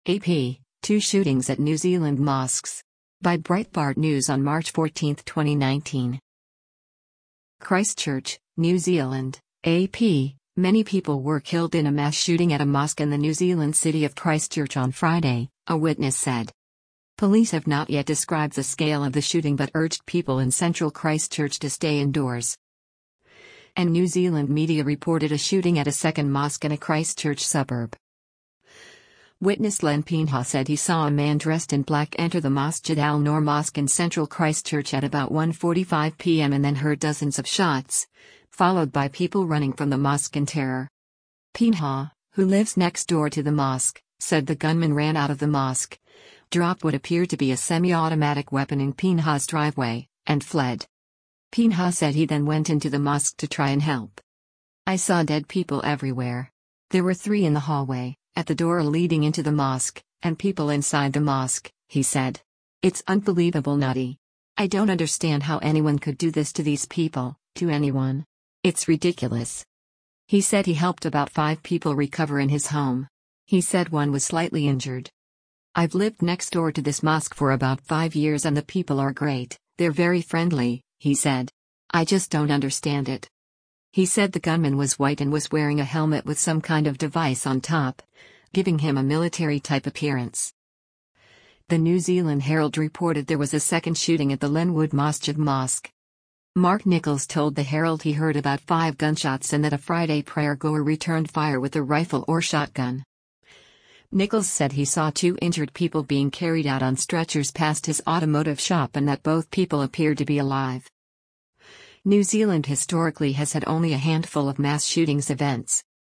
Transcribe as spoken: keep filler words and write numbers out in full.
A P, two shootings at New Zealand mosques. By Breitbart News on March fourteenth, twenty nineteen. Christchurch, New Zealand, A P. Many people were killed in a mass shooting at a mosque in the New Zealand city of Christchurch on Friday, a witness said. Police have not yet described the scale of the shooting but urged people in central Christchurch to stay indoors. And New Zealand media reported a shooting at a second mosque in a Christchurch suburb. Witness Len Pinha said he saw a man dressed in black enter the Masjid al-Noor Mosque in central Christchurch at about one forty-five p m and then heard dozens of shots, followed by people running from the mosque in terror. Pinha, who lives next door to the mosque, said the gunman ran out of the mosque, dropped what appeared to be a semi-automatic weapon in Pinha's driveway, and fled. Pinha said he then went into the mosque to try and help. "I saw dead people everywhere. There were three in the hallway, at the door leading into the mosque, and people inside the mosque," he said. "It's unbelievable, nutty. I don't understand how anyone could do this to these people, to anyone. It's ridiculous." He said he helped about five people recover in his home. He said one was slightly injured. "I've lived next door to this mosque for about five years and the people are great, they're very friendly," he said. "I just don't understand it." He said the gunman was white and was wearing a helmet with some kind of device on top, giving him a military-type appearance. The New Zealand Herald reported there was a second shooting at the Lenwood Masjid Mosque. Mark Nichols told the Herald he heard about five gunshots and that a Friday prayer-goer returned fire with a rifle or shotgun. Nichols said he saw two injured people being carried out on stretchers past his automotive shop and that both people appeared to be alive. New Zealand historically has had only a handful of mass shootings events,